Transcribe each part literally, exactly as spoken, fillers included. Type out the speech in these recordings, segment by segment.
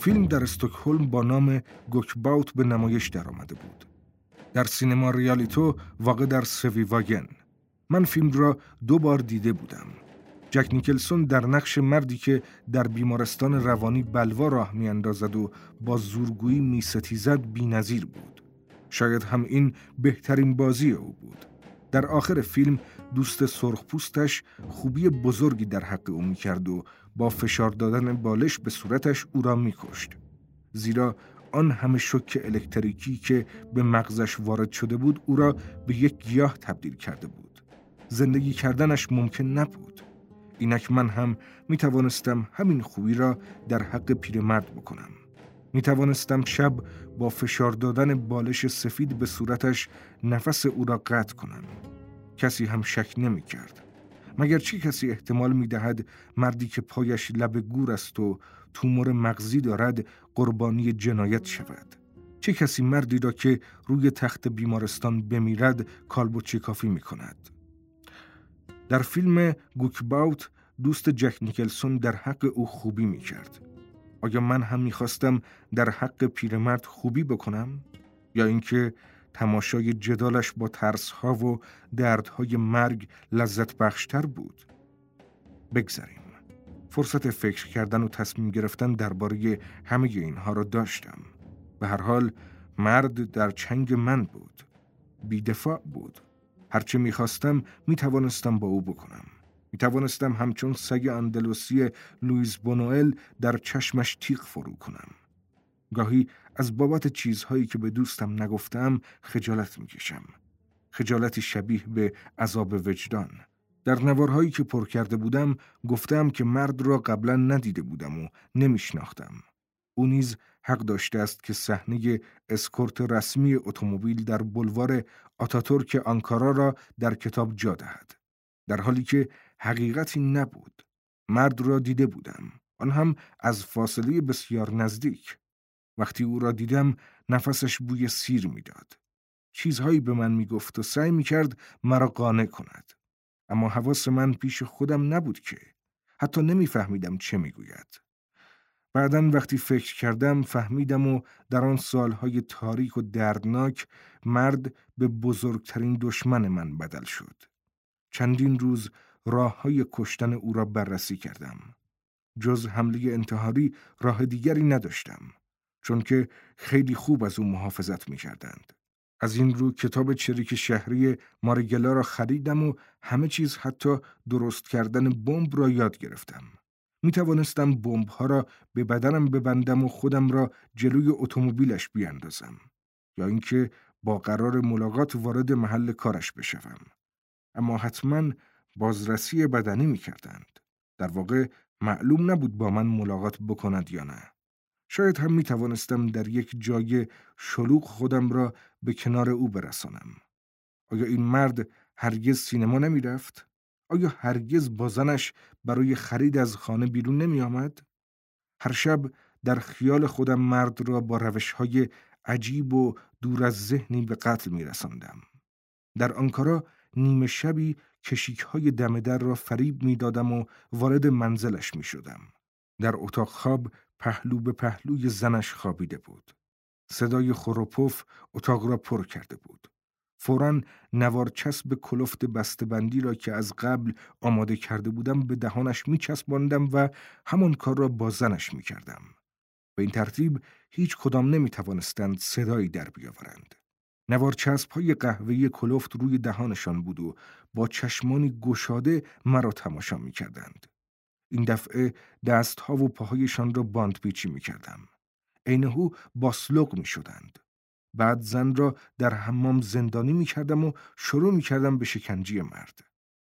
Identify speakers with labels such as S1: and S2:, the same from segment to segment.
S1: فیلم در استکهلم با نام گوکباوت به نمایش درآمده بود. در سینما ریالیتو واقع در سویواگن. من فیلم را دو بار دیده بودم. جک نیکلسون در نقش مردی که در بیمارستان روانی بلوا راه میاندازد و با زورگویی میستیزد بی‌نظیر بود. شاید هم این بهترین بازی او بود. در آخر فیلم دوست سرخپوستش خوبی بزرگی در حق او میکرد و با فشار دادن بالش به صورتش او را میکشت. زیرا آن همه شوک الکتریکی که به مغزش وارد شده بود او را به یک گیاه تبدیل کرده بود. زندگی کردنش ممکن نبود. اینک من هم می توانستم همین خوبی را در حق پیرمرد بکنم. می توانستم شب با فشار دادن بالش سفید به صورتش نفس او را قطع کنم. کسی هم شک نمی کرد. مگر چی کسی احتمال می دهد مردی که پایش لب گور است و تومور مغزی دارد قربانی جنایت شود؟ چه کسی مردی را که روی تخت بیمارستان بمیرد کالبد کافی می کند؟ در فیلم گوکباوت دوست جک نیکلسون در حق او خوبی می کرد. آیا من هم می خواستم در حق پیرمرد خوبی بکنم؟ یا اینکه تماشای جدالش با ترس‌ها و دردهای مرگ لذت بخشتر بود؟ بگذاریم. فرصت فکر کردن و تصمیم گرفتن درباره همه اینها را داشتم. به هر حال مرد در چنگ من بود. بی‌دفاع بود. هرچه می‌خواستم می‌توانستم با او بکنم. می‌توانستم همچون سگ اندلوسی لوئیس بونوئل در چشمش تیغ فرو کنم. گاهی از بابت چیزهایی که به دوستم نگفتم خجالت می‌کشم. خجالتی شبیه به عذاب وجدان. در نوارهایی که پر کرده بودم گفتم که مرد را قبلا ندیده بودم و نمی‌شناختم. او نیز حق داشته است که صحنه اسکورت رسمی اتومبیل در بلوار آتاتورک آنکارا را در کتاب جا دهد. در حالی که حقیقتی نبود. مرد را دیده بودم. آن هم از فاصله بسیار نزدیک. وقتی او را دیدم نفسش بوی سیر میداد. چیزهایی به من میگفت و سعی میکرد مرا قانع کند. اما حواس من پیش خودم نبود که. حتی نمیفهمیدم چه میگوید. بعداً وقتی فکر کردم فهمیدم و در آن سالهای تاریک و دردناک مرد به بزرگترین دشمن من بدل شد. چندین روز راههای کشتن او را بررسی کردم. جز حمله انتحاری راه دیگری نداشتم، چون که خیلی خوب از او محافظت می کردند. از این رو کتاب چریک شهری ماریگلا را خریدم و همه چیز حتی درست کردن بمب را یاد گرفتم. می توانستم بمب ها را به بدنم ببندم و خودم را جلوی اتومبیلش بیاندازم، یا اینکه با قرار ملاقات وارد محل کارش بشوم. اما حتما بازرسی بدنی می کردند. در واقع معلوم نبود با من ملاقات بکند یا نه. شاید هم می توانستم در یک جای شلوغ خودم را به کنار او برسانم. آیا این مرد هرگز سینما نمی رفت؟ آیا هرگز با زنش برای خرید از خانه بیرون نمی آمد؟ هر شب در خیال خودم مرد را با روش‌های عجیب و دور از ذهنی به قتل می رساندم. در آنکارا نیمه شبی کشیک‌های دم در را فریب می دادم و وارد منزلش می شدم. در اتاق خواب پهلو به پهلوی زنش خوابیده بود. صدای خور و پف اتاق را پر کرده بود. فوراً نوار چسب کلفت بسته‌بندی را که از قبل آماده کرده بودم به دهانش می چسباندم و همان کار را با زنش می کردم. به این ترتیب هیچ کدام نمی توانستند صدایی در بیاورند. نوار چسب های قهوه‌ای کلفت روی دهانشان بود و با چشمانی گشاده مرا تماشا می کردند. این دفعه دستها و پاهایشان را باندپیچی می کردم. عینهو باسلق می شدند. بعد زن را در حمام زندانی می کردم و شروع می کردم به شکنجه مرد.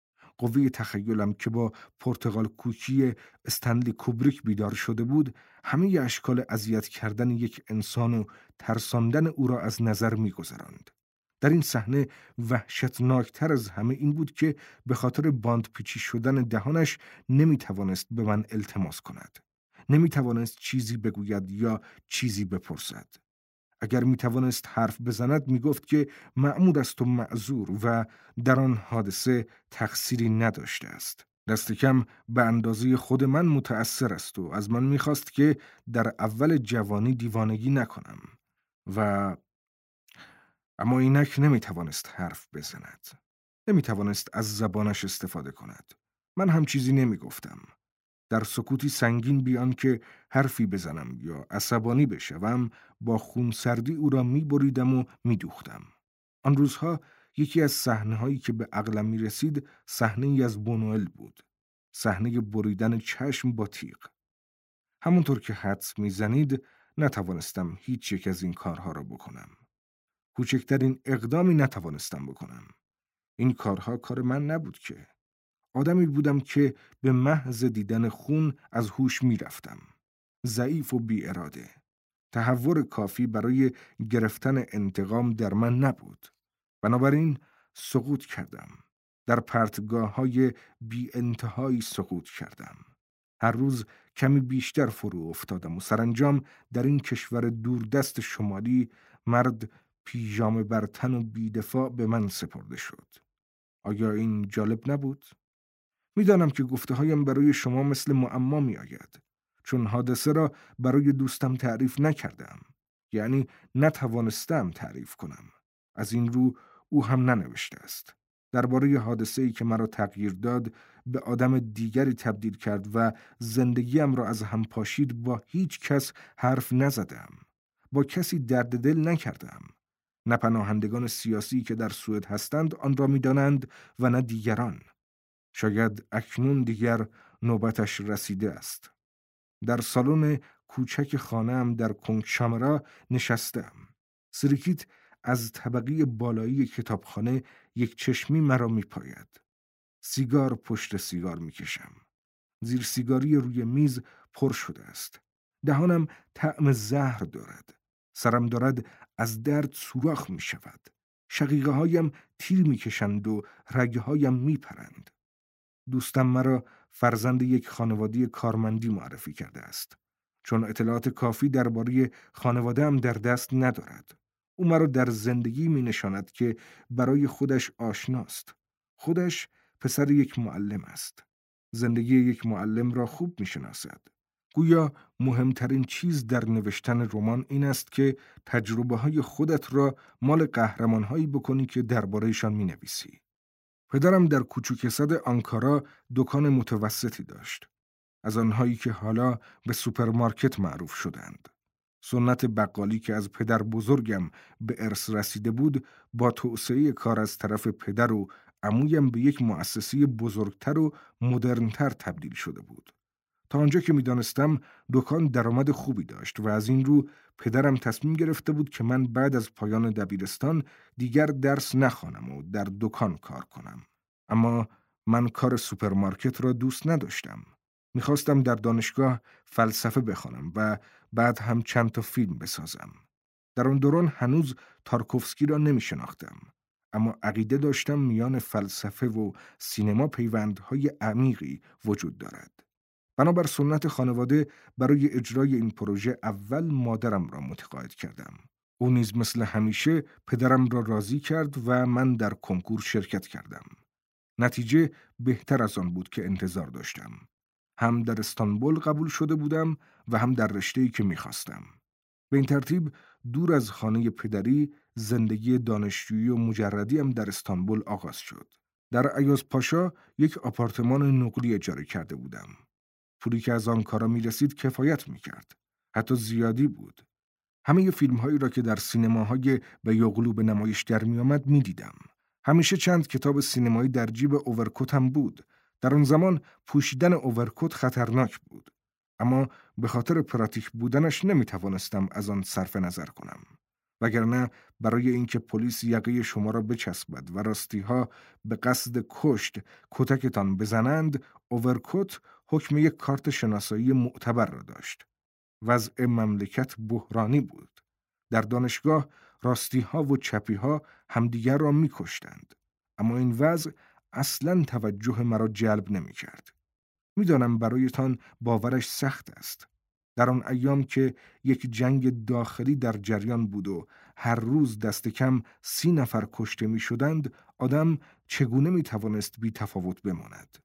S1: قوه تخیلم که با پرتغال کوکی استنلی کوبریک بیدار شده بود، همه اشکال اذیت کردن یک انسان و ترساندن او را از نظر می گذراند. در این صحنه وحشتناکتر از همه این بود که به خاطر باندپیچی شدن دهانش نمی توانست به من التماس کند. نمی توانست چیزی بگوید یا چیزی بپرسد. اگر می توانست حرف بزند می گفت که مأمور است و معذور و در آن حادثه تقصیری نداشته است. دست کم به اندازه خود من متأثر است و از من میخواست که در اول جوانی دیوانگی نکنم و اما اینک نمیتوانست حرف بزند. نمیتوانست از زبانش استفاده کند. من هم چیزی نمیگفتم. در سکوتی سنگین بیان که حرفی بزنم یا عصبانی بشوم با خونسردی او را میبریدم و میدوختم. آن روزها یکی از صحنه‌هایی که به عقلم میرسید صحنه‌ای از بونوئل بود. صحنه بریدن چشم با تیغ. همونطور که حدس میزنید نتوانستم هیچ یک از این کارها را بکنم. کوچکترین اقدامی نتوانستم بکنم. این کارها کار من نبود که. آدمی بودم که به محض دیدن خون از هوش می رفتم. ضعیف و بی اراده. تهور کافی برای گرفتن انتقام در من نبود. بنابراین سقوط کردم. در پرتگاه های بی انتهایی سقوط کردم. هر روز کمی بیشتر فرو افتادم و سرانجام در این کشور دوردست شمالی مرد پیژامه بر تن و بی‌دفاع به من سپرده شد. آیا این جالب نبود؟ میدانم که گفته هایم برای شما مثل معما می آید. چون حادثه را برای دوستم تعریف نکردم. یعنی نتوانستم تعریف کنم. از این رو او هم ننوشته است. درباره حادثه‌ای که مرا تغییر داد به آدم دیگری تبدیل کرد و زندگیم را از هم پاشید با هیچ کس حرف نزدم. با کسی درد دل نکردم. نه پناهندگان سیاسی که در سوئد هستند آن را می‌دانند و نه دیگران. شاید اکنون دیگر نوبتش رسیده است. در سالن کوچک خانه‌ام در کنگشامرا نشستم. سریکیت از طبقه بالایی کتابخانه یک چشمی مرا می‌پاید. سیگار پشت سیگار می‌کشم. زیر سیگاری روی میز پر شده است. دهانم طعم زهر دارد. سرم دارد از درد سوراخ می‌شود. شقیقه هایم تیر می‌کشند و رگه هایم می‌پرند. دوستم مرا فرزند یک خانواده کارمندی معرفی کرده است. چون اطلاعات کافی درباره خانواده‌ام در دست ندارد. او مرا در زندگی می نشاند که برای خودش آشناست. خودش پسر یک معلم است. زندگی یک معلم را خوب می شناسد. گویا مهمترین چیز در نوشتن رمان این است که تجربه های خودت را مال قهرمان هایی بکنی که درباره‌شان می نویسی. پدرم در کوچوکسد آنکارا دکان متوسطی داشت. از آنهایی که حالا به سوپرمارکت معروف شدند. سنت بقالی که از پدر بزرگم به ارث رسیده بود با توسعه کار از طرف پدر و عمویم به یک مؤسسه بزرگتر و مدرنتر تبدیل شده بود. تا آنجا که می دانستم دکان درآمد خوبی داشت و از این رو پدرم تصمیم گرفته بود که من بعد از پایان دبیرستان دیگر درس نخوانم و در دکان کار کنم. اما من کار سوپرمارکت را دوست نداشتم. میخواستم در دانشگاه فلسفه بخوانم و بعد هم چند تا فیلم بسازم. در آن دوران هنوز تارکوفسکی را نمی شناختم. اما عقیده داشتم میان فلسفه و سینما پیوندهای عمیقی وجود دارد. بنابر سنت خانواده برای اجرای این پروژه اول مادرم را متقاعد کردم. او نیز مثل همیشه پدرم را راضی کرد و من در کنکور شرکت کردم. نتیجه بهتر از آن بود که انتظار داشتم. هم در استانبول قبول شده بودم و هم در رشته‌ای که می‌خواستم. به این ترتیب دور از خانه پدری زندگی دانشجویی و مجردیم در استانبول آغاز شد. در ایاز پاشا یک آپارتمان نقلی اجاره کرده بودم. پولی که از آنکارا می رسید کفایت می کرد. حتی زیادی بود. همه فیلم هایی را که در سینماهای به یوغلو به نمایش در می آمد می دیدم. همیشه چند کتاب سینمایی در جیب اوورکوتم بود. در آن زمان پوشیدن اوورکوت خطرناک بود. اما به خاطر پراتیک بودنش نمی توانستم از آن صرف نظر کنم. وگرنه برای اینکه پلیس یقه شما را بچسبد و راستی‌ها به قصد کشت کتکتان بزنند، اوورکوت حکم یک کارت شناسایی معتبر را داشت. وضع مملکت بحرانی بود. در دانشگاه راستی‌ها و چپی‌ها همدیگر را می‌کشتند. اما این وضع اصلاً توجه مرا جلب نمی‌کرد. می‌دانم برایتان باورش سخت است. در آن ایام که یک جنگ داخلی در جریان بود و هر روز دست کم سی نفر کشته می شدند، آدم چگونه می توانست بی تفاوت بماند؟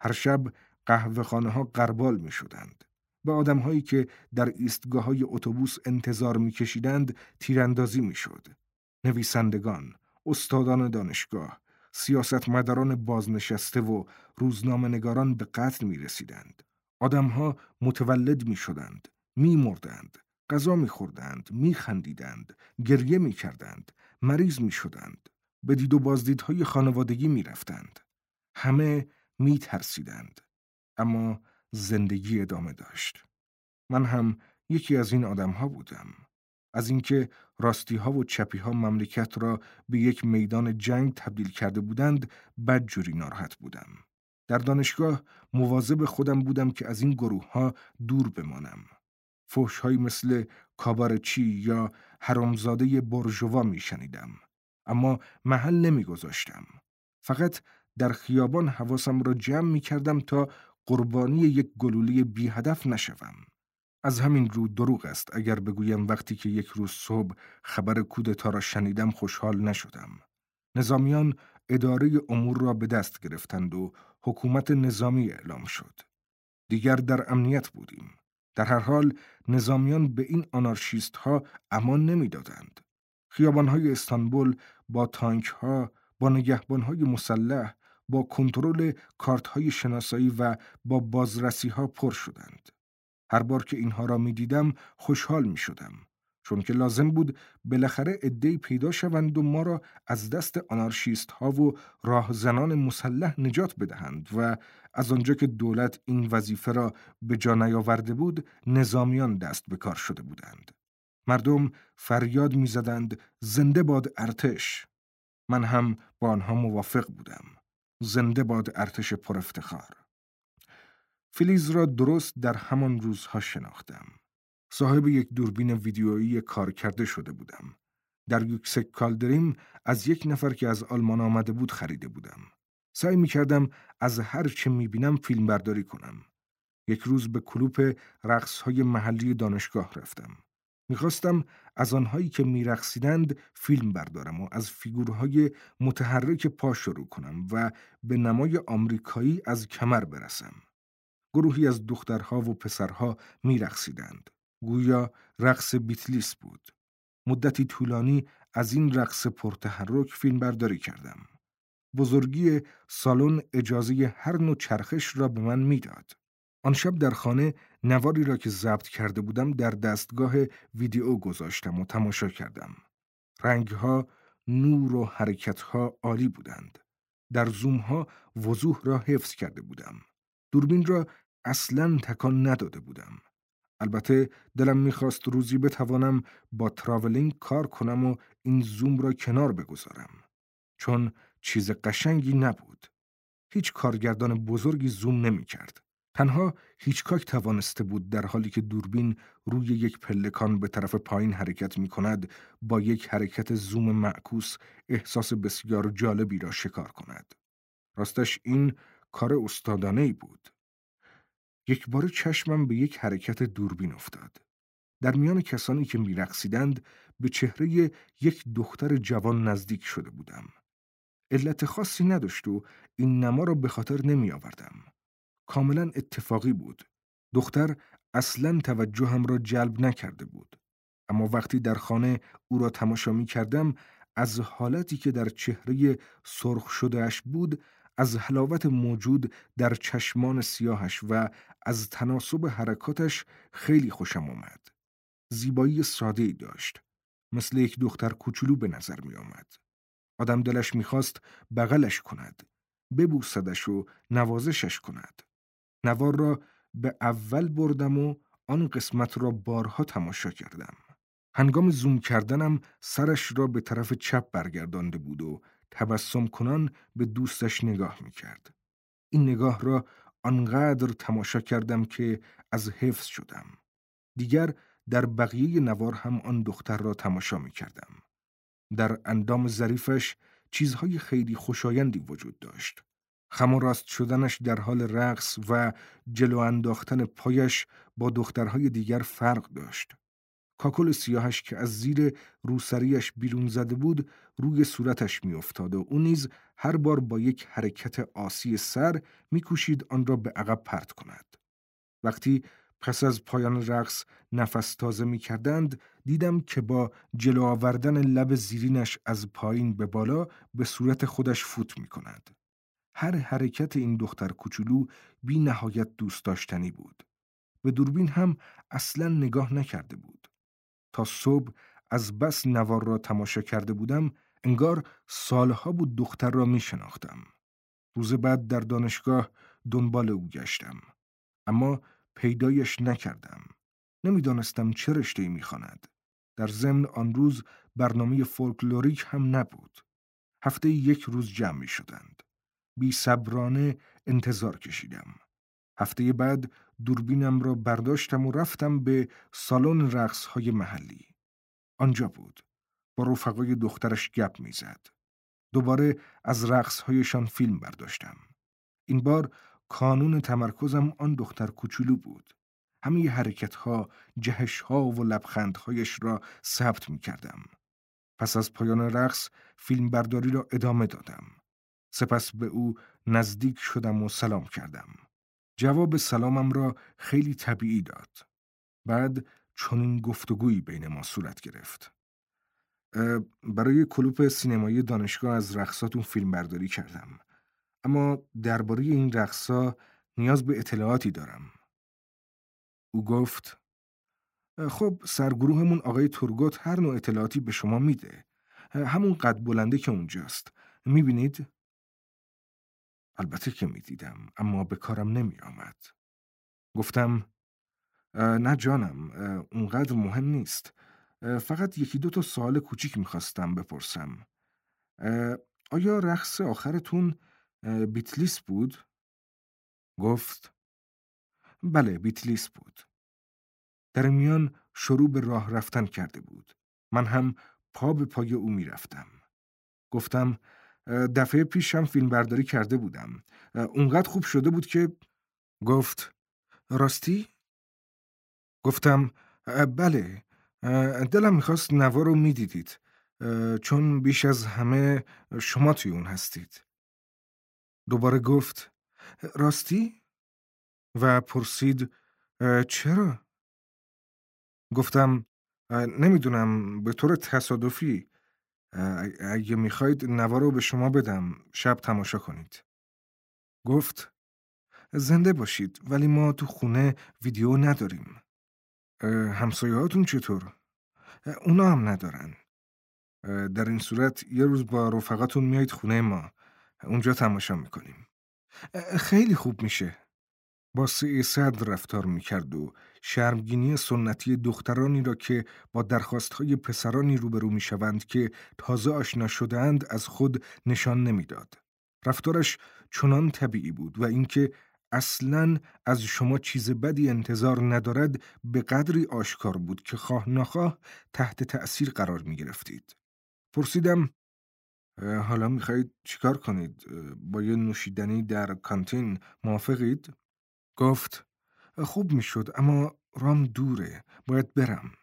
S1: هر شب قهوه‌خانه ها غربال می شدند. به آدم هایی که در ایستگاه های اتوبوس انتظار می کشیدند تیراندازی می شد. نویسندگان، استادان دانشگاه، سیاستمداران بازنشسته و روزنامه‌نگاران به قتل می رسیدند. آدم ها متولد می شدند، می مردند، غذا می خوردند، می خندیدند، گریه می کردند، مریض می شدند، به دید و بازدیدهای خانوادگی می رفتند. همه می ترسیدند. اما زندگی ادامه داشت. من هم یکی از این آدم ها بودم. از اینکه راستی ها و چپی ها مملکت را به یک میدان جنگ تبدیل کرده بودند بدجوری ناراحت بودم. در دانشگاه مواظب خودم بودم که از این گروه ها دور بمانم. فحش هایی مثل کابارچی یا حرامزاده برژوا می شنیدم. اما محل نمی گذاشتم. فقط در خیابان حواسم را جمع می کردم تا قربانی یک گلوله بی هدف نشوم. از همین رو دروغ است اگر بگویم وقتی که یک روز صبح خبر کودتا را شنیدم خوشحال نشدم. نظامیان اداره امور را به دست گرفتند و حکومت نظامی اعلام شد. دیگر در امنیت بودیم. در هر حال نظامیان به این آنارشیست ها امان نمی دادند. خیابان های استانبول با تانک ها، با نگهبان های مسلح، با کنترل کارت های شناسایی و با بازرسی ها پر شدند. هر بار که اینها را می دیدم خوشحال می شدم. چون که لازم بود بالاخره عده‌ای پیدا شوند و ما را از دست آنارشیست ها و راهزنان مسلح نجات بدهند و از آنجا که دولت این وظیفه را به جا نیاورده بود نظامیان دست به کار شده بودند. مردم فریاد می زدند زنده باد ارتش. من هم با آنها موافق بودم. زنده باد ارتش پر افتخار. فلیز را درست در همان روزها شناختم. صاحب یک دوربین ویدیویی کار کرده شده بودم. در یوکسک کالدریم از یک نفر که از آلمان آمده بود خریده بودم. سعی می کردم از هر چه می بینم فیلم برداری کنم. یک روز به کلوپ رقص‌های محلی دانشگاه رفتم. می خواستم از آنهایی که می رقصیدند فیلم بردارم و از فیگورهای متحرک پا شروع کنم و به نمای آمریکایی از کمر برسم. گروهی از دخترها و پسرها می رقصیدند. گویا رقص بیتلیس بود. مدتی طولانی از این رقص پرتحرک فیلم برداری کردم. بزرگی سالن اجازه هر نوع چرخش را به من میداد. آن شب در خانه نواری را که ضبط کرده بودم در دستگاه ویدیو گذاشتم و تماشا کردم. رنگها، نور و حرکتها عالی بودند. در زومها وضوح را حفظ کرده بودم. دوربین را اصلاً تکان نداده بودم. البته دلم میخواست روزی بتوانم با تراولینگ کار کنم و این زوم را کنار بگذارم. چون چیز قشنگی نبود. هیچ کارگردان بزرگی زوم نمی کرد. تنها هیچکاک توانسته بود در حالی که دوربین روی یک پلکان به طرف پایین حرکت می کند با یک حرکت زوم معکوس احساس بسیار جالبی را شکار کند. راستش این کار استادانه‌ای بود. یک بار چشمم به یک حرکت دوربین افتاد. در میان کسانی که می رقصیدند به چهره یک دختر جوان نزدیک شده بودم. علت خاصی نداشت و این نما را به خاطر نمی آوردم. کاملا اتفاقی بود. دختر اصلاً توجهم را جلب نکرده بود. اما وقتی در خانه او را تماشا می کردم از حالتی که در چهره سرخ شدهش بود، از حلاوت موجود در چشمان سیاهش و از تناسب حرکاتش خیلی خوشم آمد. زیبایی ساده‌ای داشت. مثل یک دختر کوچولو به نظر می آمد. آدم دلش می خواست بغلش کند. ببوسدش و نوازشش کند. نوار را به اول بردم و آن قسمت را بارها تماشا کردم. هنگام زوم کردنم سرش را به طرف چپ برگردانده بود و تبسم کنان به دوستش نگاه می کرد. این نگاه را آنقدر تماشا کردم که از حفظ شدم. دیگر در بقیه نوار هم آن دختر را تماشا می کردم. در اندام ظریفش چیزهای خیلی خوشایندی وجود داشت. خم و راست شدنش در حال رقص و جلو انداختن پایش با دخترهای دیگر فرق داشت. کاکل سیاهش که از زیر روسریش بیرون زده بود روی صورتش می افتاد و اون نیز هر بار با یک حرکت آسی سر می کوشید آن را به عقب پرت کند. وقتی پس از پایان رقص نفس تازه می کردند، دیدم که با جلو آوردن لب زیرینش از پایین به بالا به صورت خودش فوت می کند. هر حرکت این دختر کوچولو بی نهایت دوست داشتنی بود. به دوربین هم اصلا نگاه نکرده بود. تا صبح از بس نوار را تماشا کرده بودم، انگار سالها بود دختر را می شناختم. روز بعد در دانشگاه دنبال او گشتم. اما پیدایش نکردم. نمیدانستم چه رشته‌ای می‌خواند. در ضمن آن روز برنامه فولکلوریک هم نبود. هفته یک روز جمع می شدند. بی صبرانه انتظار کشیدم. هفته بعد دوربینم را برداشتم و رفتم به سالن رقص‌های محلی. آنجا بود. با رفقای دخترش گپ می‌زد. دوباره از رقص‌هایشان فیلم برداشتم. این بار کانون تمرکزم آن دختر کوچولو بود. همه حرکت‌ها، جهش‌ها و لبخندهایش را ثبت می‌کردم. پس از پایان رقص فیلم برداری را ادامه دادم. سپس به او نزدیک شدم و سلام کردم. جواب سلامم را خیلی طبیعی داد. بعد چنین گفتگویی بین ما صورت گرفت. برای کلوپ سینمایی دانشگاه از رقصاتون فیلم برداری کردم. اما درباره این رقصا نیاز به اطلاعاتی دارم. او گفت خب سرگروهمون آقای تورگوت هر نوع اطلاعاتی به شما میده. همون قد بلنده که اونجاست. میبینید؟ البته که میدیدم، اما به کارم نمی آمد. گفتم نه جانم، اونقدر مهم نیست. فقط یکی دو تا سوال کوچیک میخواستم بپرسم. آیا رقص آخرتون بیتلیس بود؟ گفت بله بیتلیس بود. در میان شروع به راه رفتن کرده بود. من هم پا به پای او می رفتم. گفتم دفعه پیش هم فیلم برداری کرده بودم. اونقدر خوب شده بود که گفت راستی؟ گفتم بله، دلم میخواست نوار رو میدیدید چون بیش از همه شما توی اون هستید. دوباره گفت راستی؟ و پرسید چرا؟ گفتم نمیدونم، به طور تصادفی. اگه میخواید نوار رو به شما بدم شب تماشا کنید. گفت زنده باشید، ولی ما تو خونه ویدیو نداریم. همسایه هاتون چطور؟ اونا هم ندارن. در این صورت یه روز با رفقاتون میایید خونه ما، اونجا تماشا میکنیم. خیلی خوب میشه. با سعی صدر رفتار میکرد و شرمگینی سنتی دخترانی را که با درخواستهای پسرانی روبرو میشوند که تازه آشنا شده‌اند از خود نشان نمیداد. رفتارش چنان طبیعی بود و اینکه اصلاً از شما چیز بدی انتظار ندارد به قدری آشکار بود که خواه نخواه تحت تأثیر قرار می گرفتید. پرسیدم حالا میخواید چیکار کنید؟ با یه نوشیدنی در کانتین موافقید؟ گفت خوب میشد، اما رام دوره، باید برم.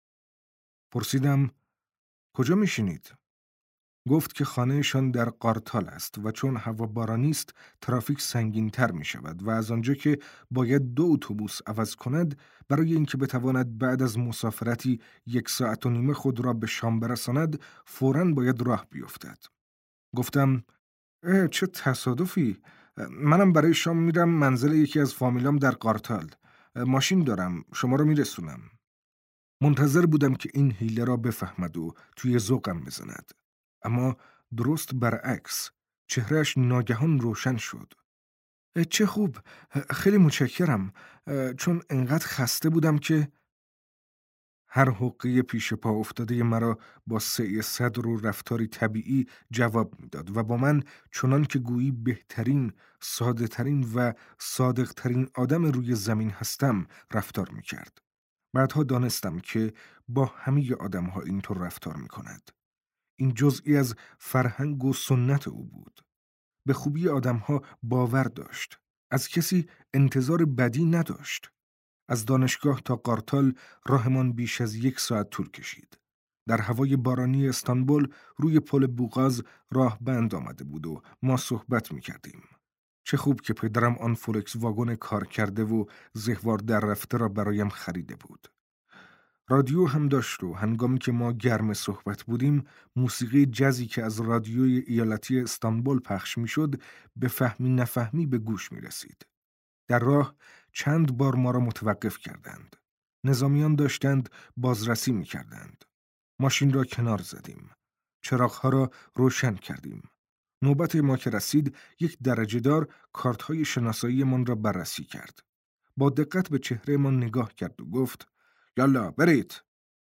S1: پرسیدم کجا میشینید؟ گفت که خانهشان در قارتال است و چون هوا بارانی است ترافیک سنگین تر می شود و از آنجا که باید دو اتوبوس عوض کند، برای اینکه بتواند بعد از مسافرتی یک ساعت و نیمه خود را به شام برساند فوراً باید راه بیفتد. گفتم چه تصادفی، منم برای شام میرم منزل یکی از فامیلام در قارتال. ماشین دارم، شما رو میرسونم. منتظر بودم که این حیله را بفهمد و توی ذوقم بزند. اما درست برعکس، چهرهش ناگهان روشن شد. چه خوب، خیلی متشکرم، چون انقدر خسته بودم که هر حقه پیش پا افتاده مرا با سعی صدر و رفتاری طبیعی جواب میداد و با من چنان که گویی بهترین، ساده ترین و صادق ترین آدم روی زمین هستم رفتار میکرد. بعدها دانستم که با همه آدم ها اینطور رفتار میکند. این جزئی از فرهنگ و سنت او بود. به خوبی آدمها باور داشت. از کسی انتظار بدی نداشت. از دانشگاه تا قارتال راهمان بیش از یک ساعت طول کشید. در هوای بارانی استانبول روی پل بوغاز راه بند آمده بود و ما صحبت می کردیم. چه خوب که پدرم آن فولکس واگن کار کرده و زهوار در رفته را برایم خریده بود. رادیو هم داشت و هنگامی که ما گرم صحبت بودیم موسیقی جزی که از رادیوی ایالتی استانبول پخش می شد به فهمی نفهمی به گوش می رسید. در راه چند بار ما را متوقف کردند. نظامیان داشتند بازرسی می کردند. ماشین را کنار زدیم. چراغها را روشن کردیم. نوبت ما که رسید یک درجه دار کارت‌های شناسایی من را بررسی کرد. با دقت به چهره من نگاه کرد و گفت یالا برید.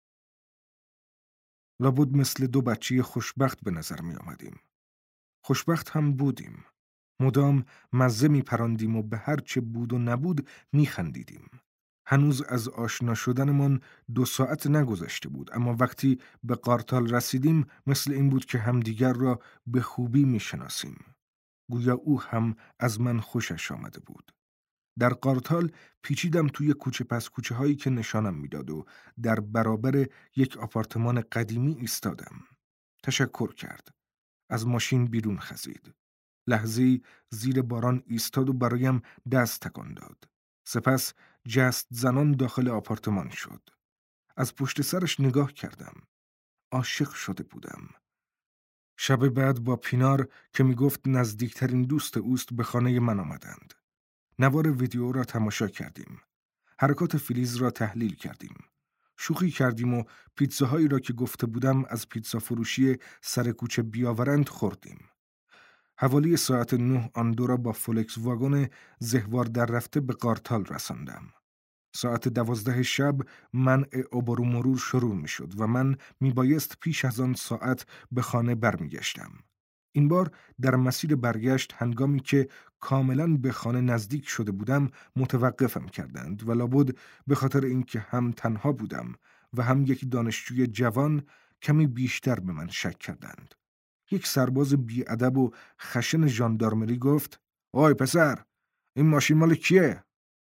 S1: لابد مثل دو بچه خوشبخت به نظر می آمدیم. خوشبخت هم بودیم. مدام مزه می پراندیم و به هر چه بود و نبود می خندیدیم. هنوز از آشنا شدنمان دو ساعت نگذشته بود، اما وقتی به قارتال رسیدیم مثل این بود که همدیگر را به خوبی می شناسیم. گویا او هم از من خوشش آمده بود. در قارتال پیچیدم توی کوچه پس کوچه هایی که نشانم میداد و در برابر یک آپارتمان قدیمی ایستادم. تشکر کرد. از ماشین بیرون خزید. لحظه‌ای زیر باران ایستاد و برایم دست تکان داد. سپس جست زنان داخل آپارتمان شد. از پشت سرش نگاه کردم. عاشق شده بودم. شب بعد با پینار که می گفت نزدیکترین دوست اوست به خانه من آمدند. نوار ویدیو را تماشا کردیم. حرکات فلیز را تحلیل کردیم. شوخی کردیم و پیتزاهایی را که گفته بودم از پیتزا فروشی سر کوچه بیاورند خوردیم. حوالی ساعت نه آن دو را با فولکس واگن زهوار در رفته به قارتال رساندم. ساعت دوازده شب منع عبور و مرور شروع می شد و من می بایست پیش از آن ساعت به خانه برمیگشتم. این بار در مسیر برگشت هنگامی که کاملا به خانه نزدیک شده بودم متوقفم کردند و لابد به خاطر اینکه هم تنها بودم و هم یک دانشجوی جوان کمی بیشتر به من شک کردند. یک سرباز بی‌ادب و خشن ژاندارمری گفت: "آی پسر، این ماشین مال کیه؟"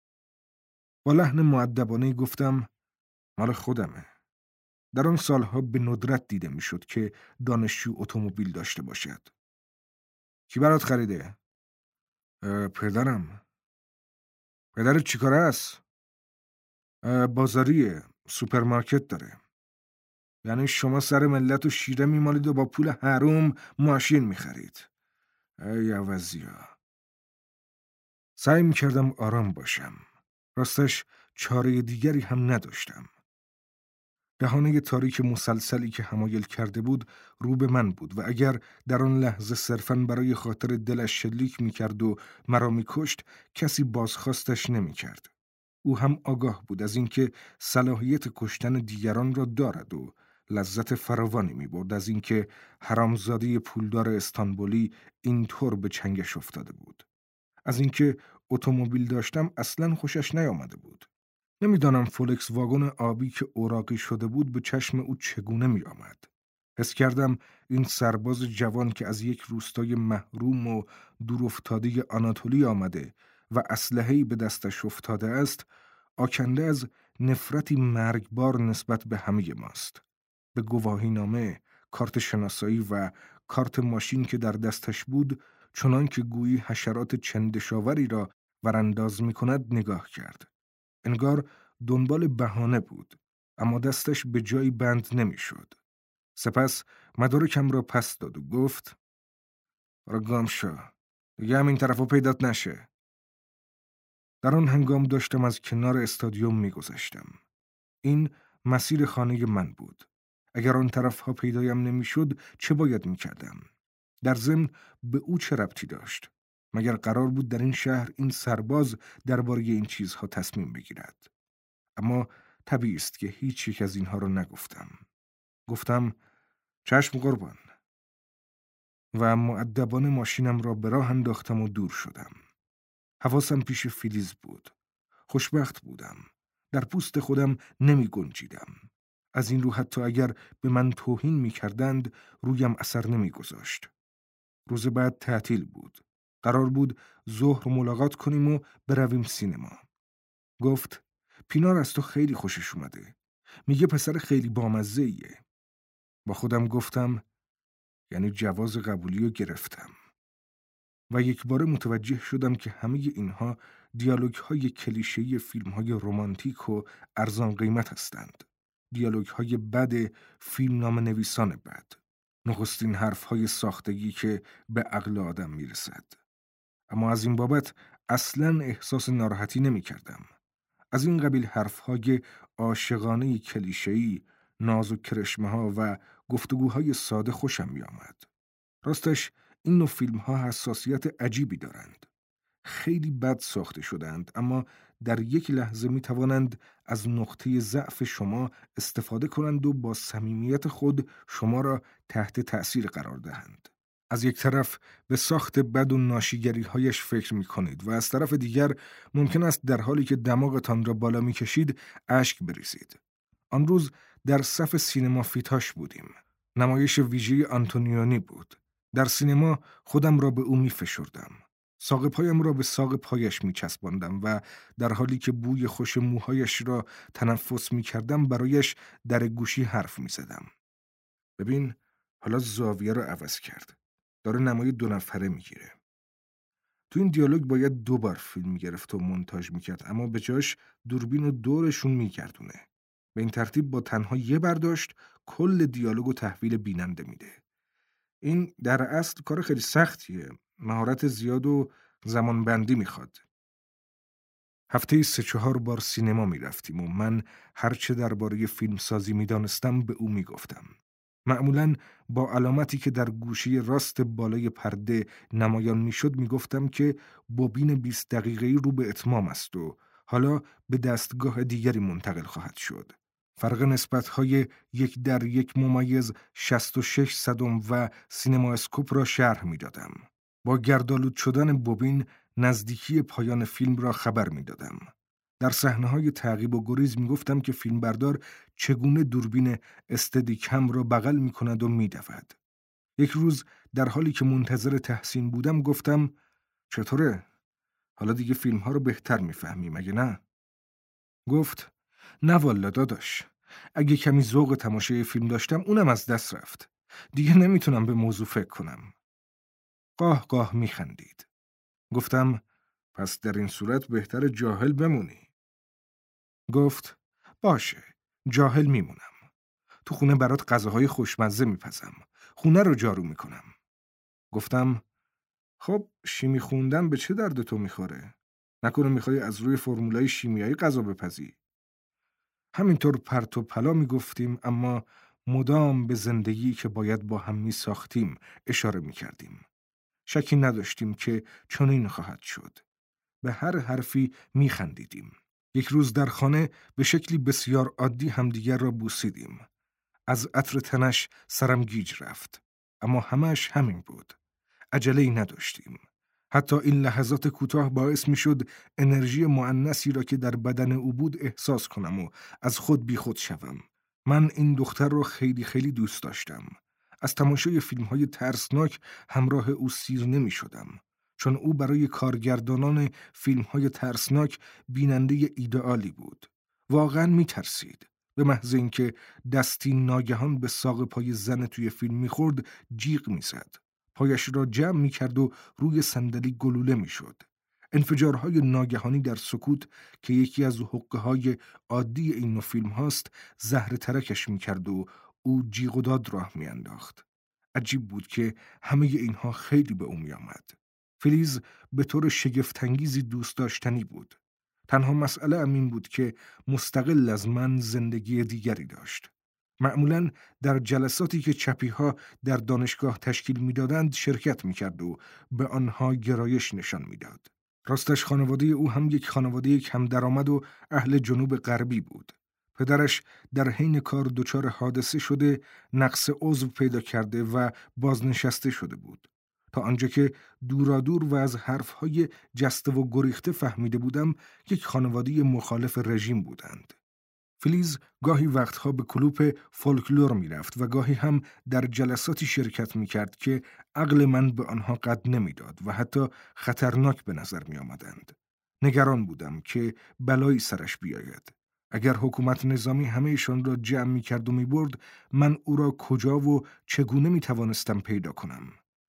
S1: با لحن مؤدبانه گفتم: "مال خودمه." در آن سالها به ندرت دیده میشد که دانشجو اتومبیل داشته باشد. "کی برات خریده؟" "پدرم." "پدرت چیکاره است؟" "بازاریه، سوپرمارکت داره." "یعنی شما سر ملت و شیره میمالید و با پول حروم ماشین میخرید." ای عوضیا. سعی میکردم آرام باشم. راستش چاره دیگری هم نداشتم. دهانه تاریک مسلسلی که حمایل کرده بود رو به من بود و اگر در آن لحظه صرفاً برای خاطر دلش شلیک میکرد و مرا میکشت کسی بازخواستش نمیکرد. او هم آگاه بود از اینکه صلاحیت کشتن دیگران را دارد و لذت فراوانی میبرد از اینکه حرامزاده پولدار استانبولی اینطور به چنگش افتاده بود. از اینکه اتومبیل داشتم اصلاً خوشش نیامده بود. نمیدانم فولکس واگن آبی که اوراقی شده بود به چشم او چگونه می آمد. حس کردم این سرباز جوان که از یک روستای محروم و دورافتاده آناتولی آمده و اسلحه‌ای به دستش افتاده است، آکنده از نفرتی مرگبار نسبت به همه ماست. به گواهینامه، کارت شناسایی و کارت ماشین که در دستش بود، چنان که گویی حشرات چندشاوری را ورانداز می کند نگاه کرد. انگار دنبال بهانه بود، اما دستش به جایی بند نمیشد. سپس مدارکم را پس داد و گفت: "برو گم شو، دیگه هم این طرفو پیدات نشه." در آن هنگام داشتم از کنار استادیوم میگذشتم. این مسیر خانه من بود. اگر آن طرف ها پیدایم نمیشد چه باید میکردم؟ در ضمن به او چه ربطی داشت؟ مگر قرار بود در این شهر این سرباز درباره این چیزها تصمیم بگیرد؟ اما طبیعی است که هیچ یک از اینها را نگفتم. گفتم: "چشم قربان." و مؤدبانه ماشینم را به راه انداختم و دور شدم. حواسم پیش فلیز بود. خوشبخت بودم. در پوست خودم نمی گنجیدم. از این رو حتی اگر به من توهین می کردند رویم اثر نمی گذاشت. روز بعد تعطیل بود. قرار بود ظهر ملاقات کنیم و برویم سینما. گفت: پینار از تو خیلی خوشش اومده. میگه پسر خیلی بامزه ایه. با خودم گفتم یعنی جواز قبولی رو گرفتم. و یک بار متوجه شدم که همه اینها دیالوگ های کلیشه‌ای فیلم های رمانتیک و ارزان قیمت هستند. دیالوگ های بد فیلم نام نویسان بد. نخستین حرف های ساختگی که به عقل آدم میرسد. اما از این بابت اصلاً احساس ناراحتی نمی کردم. از این قبیل حرف های عاشقانه کلیشه‌ای، ناز و کرشمه ها و گفتگوهای ساده خوشم می آمد. راستش این نوع فیلم ها حساسیت عجیبی دارند. خیلی بد ساخته شدند، اما در یک لحظه می توانند از نقطه ضعف شما استفاده کنند و با صمیمیت خود شما را تحت تأثیر قرار دهند. از یک طرف به ساخت بد و ناشیگری هایش فکر می کنید و از طرف دیگر ممکن است در حالی که دماغتان را بالا می کشید اشک بریزید. آن روز در صف سینما فیتاش بودیم. نمایش ویژه آنتونیونی بود. در سینما خودم را به او می فشردم. ساق پایم را به ساق پایش می چسباندم و در حالی که بوی خوش موهایش را تنفس می کردم برایش در گوشی حرف می زدم. ببین، حالا زاویه را عوض کرد. داره نمای دو نفره می گیره. تو این دیالوگ باید دو بار فیلم می گرفت و مونتاژ می کرد، اما به جاش دوربین و دورشون می گردونه. به این ترتیب با تنها یه برداشت کل دیالوگو تحویل بیننده میده. این در اصل کار خیلی سختیه. مهارت زیاد و زمان بندی میخواد. هفته سه چهار بار سینما میرفتیم و من هرچه درباره فیلم سازی میدانستم به او میگفتم. معمولاً با علامتی که در گوشه راست بالای پرده نمایان میشد میگفتم که بوبین بیست دقیقه‌ای رو به اتمام است و حالا به دستگاه دیگری منتقل خواهد شد. فرق نسبت‌های یک در یک ممیز شصت و شش صدم و سینما اسکوپ را شرح می‌دادم. با گردآلود شدن بوبین نزدیکی پایان فیلم را خبر می‌دادم. در صحنه‌های تعقیب و گریز می‌گفتم که فیلمبردار چگونه دوربین استدیکم را بغل می‌کند و می‌دود. یک روز در حالی که منتظر تحسین بودم گفتم چطوره؟ حالا دیگه فیلم‌ها رو بهتر می‌فهمی مگه نه؟ گفت نه والا داداش، اگه کمی ذوق تماشای فیلم داشتم اونم از دست رفت. دیگه نمیتونم به موضوع فکر کنم. قاه قاه میخندید. گفتم پس در این صورت بهتر جاهل بمونی. گفت باشه، جاهل میمونم. تو خونه برات غذاهای خوشمزه میپزم. خونه رو جارو میکنم. گفتم خب شیمی خوندن به چه درد تو میخوره؟ نکنه میخوای از روی فرمولای شیمیایی غذا بپزی؟ همینطور پرت و پلا می گفتیم، اما مدام به زندگی که باید با هم می ساختیم اشاره می کردیم. شکی نداشتیم که چنین خواهد شد. به هر حرفی می خندیدیم. یک روز در خانه به شکلی بسیار عادی همدیگر را بوسیدیم. از عطر تنش سرم گیج رفت. اما همش همین بود. عجله‌ای نداشتیم. حتی این لحظات کوتاه باعث می شد انرژی مؤنثی را که در بدن او بود احساس کنم و از خود بی خود شوم. من این دختر را خیلی خیلی دوست داشتم. از تماشای فیلم های ترسناک همراه او سیر نمی شدم. چون او برای کارگردانان فیلم های ترسناک بیننده ایدئالی بود. واقعا می ترسید. به محض اینکه دستی ناگهان به ساق پای زن توی فیلم می خورد جیغ می زد. پایش را جمع می کرد و روی صندلی گلوله می شد. انفجارهای ناگهانی در سکوت که یکی از حقه های عادی این نوع فیلم هاست زهر ترکش می کرد و او جیغ و داد راه می انداخت. عجیب بود که همه اینها خیلی به او می آمد. فلیز به طور شگفت‌انگیزی دوست داشتنی بود. تنها مسئله ام این بود که مستقل از من زندگی دیگری داشت. معمولاً در جلساتی که چپی‌ها در دانشگاه تشکیل می‌دادند شرکت می‌کرد و به آنها گرایش نشان می‌داد. راستش خانواده او هم یک خانواده کم درآمد و اهل جنوب غربی بود. پدرش در حین کار دچار حادثه شده، نقص عضو پیدا کرده و بازنشسته شده بود. تا آنجا که دورادور و از حرف‌های جسته و گریخته فهمیده بودم یک خانواده مخالف رژیم بودند. فلیز گاهی وقتها به کلوپ فولکلور می رفت و گاهی هم در جلساتی شرکت می کرد که عقل من به آنها قد نمی داد و حتی خطرناک به نظر می آمدند. نگران بودم که بلایی سرش بیاید. اگر حکومت نظامی همهشان را جمع می کرد و می برد، من او را کجا و چگونه می توانستم پیدا کنم؟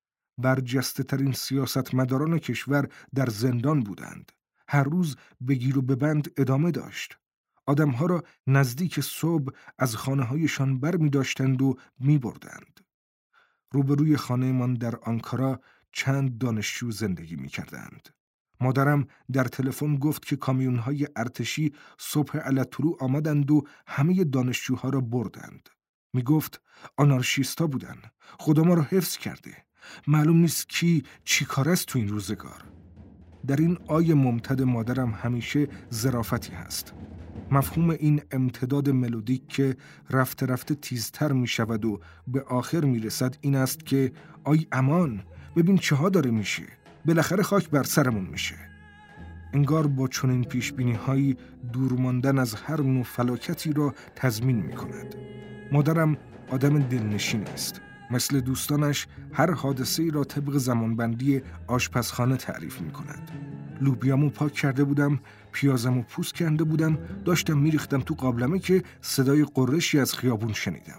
S1: برجسته ترین سیاستمداران کشور در زندان بودند. هر روز بگیر و ببند ادامه داشت. آدمها را نزدیک صبح از خانه هایشان بر می داشتند و می بردند. روبروی خانه من در آنکارا چند دانشجو زندگی می کردند. مادرم در تلفن گفت که کامیون‌های ارتشی صبح علتطلوع آمدند و همه دانشجوها را بردند. می گفت آنارشیستا بودند. خدا ما را حفظ کرده. معلوم نیست کی چی کار است تو این روزگار. در این آی ممتد مادرم همیشه ظرافتی هست. مفهوم این امتداد ملودیک که رفته رفته تیزتر می شود و به آخر می رسد این است که آی امان، ببین چه ها داره میشه، بالاخره خاک بر سرمون میشه. انگار با چنین پیشبینی هایی دور ماندن از هر نوع فلاکتی را تضمین می کند. مادرم آدم دلنشین است. مثل دوستانش هر حادثه‌ای را طبق زمانبندی آشپزخانه تعریف می کند. لوبیامو پاک کرده بودم، پیازمو پوست کنده بودم، داشتم میریختم تو قابلمه که صدای قرشی از خیابون شنیدم.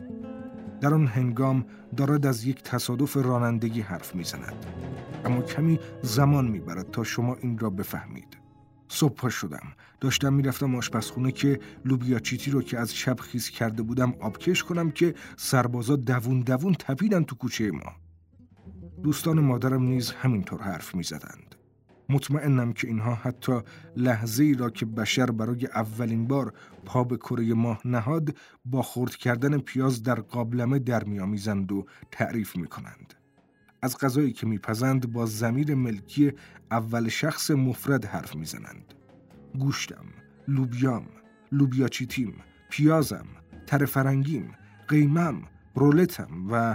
S1: در آن هنگام دارد از یک تصادف رانندگی حرف میزند، اما کمی زمان میبرد تا شما این را بفهمید. صبح پا شدم، داشتم میرفتم آشپزخونه که لوبیا چیتی رو که از شب خیس کرده بودم آبکش کنم که سربازا دوون دوون تپیدن تو کوچه ما. دوستان مادرم نیز همینطور حرف میزدند. مطمئنم که اینها حتی لحظه‌ای را که بشر برای اولین بار پا به کره ماه نهاد با خرد کردن پیاز در قابلمه در می‌آمیزند و تعریف می‌کنند. از غذایی که می‌پزند با ضمیر ملکی اول شخص مفرد حرف می‌زنند. گوشتم، لوبیام، لوبیا چیتیم، پیازم، تره فرنگیم، قیمم، رولتم و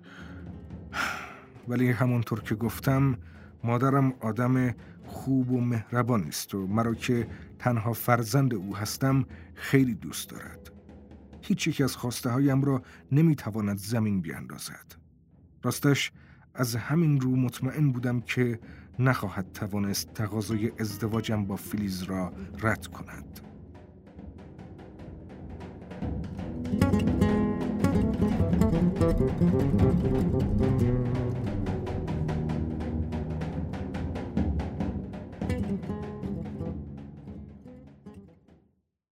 S1: ولی همونطور که گفتم مادرم آدم خوب و مهربان است و مرا که تنها فرزند او هستم خیلی دوست دارد. هیچ یک از خواسته هایم را نمیتواند زمین بیاندازد. راستش از همین رو مطمئن بودم که نخواهد توانست تقاضای ازدواجم با فلیز را رد کند.